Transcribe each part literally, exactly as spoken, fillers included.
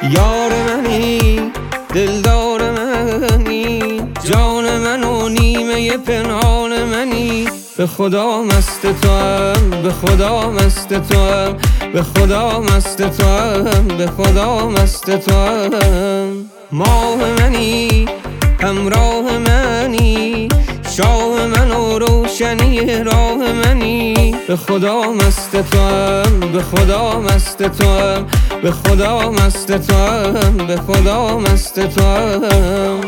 یار منی دلدار منی، جان من و نیمه پنهان منی. به خدا مست توام، به خدا مست توام، به خدا مست توام، به خدا مست توام. ماه منی همراه منی، شاه من و روشنی راه منی. به خدا مست توام، به خدا مست توام، به خدا مست توام، به خدا مست توام.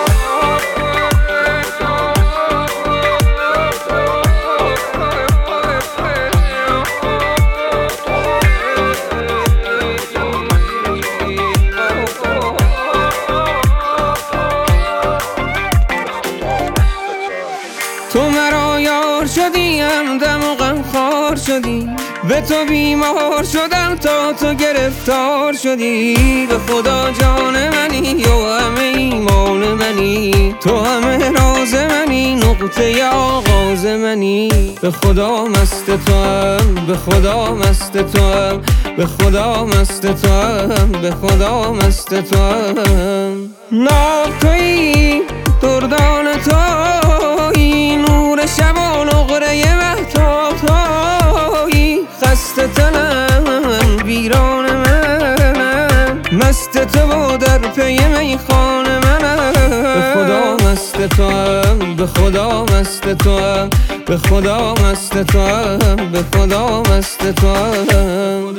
تو مرا یار شدی، همدم و غمخوار شدی، به تو بیمار شدم تا تو گرفتار شدی. به خدا جان منی و همه ایمان منی، تو همه راز منی، نقطه آغاز منی. به خدا مست توام، به خدا مست توام، به خدا مست توام، به خدا مست توام. ناب تویی دردان تویی، نور شب و نقره مهتاب تویی. خسته تنم ویران منم، مست تو و در پی میخان منم. به خدا مست توام، به خدا مست توام، به خدا مست توام، به خدا مست توام.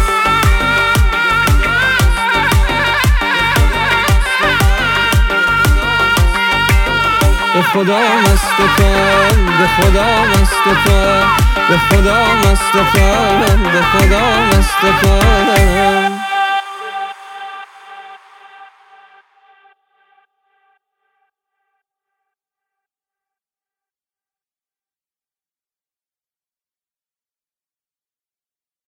به خدا مست توام، به خدا مست توام، به خدا مست توام، به خدا مست توام.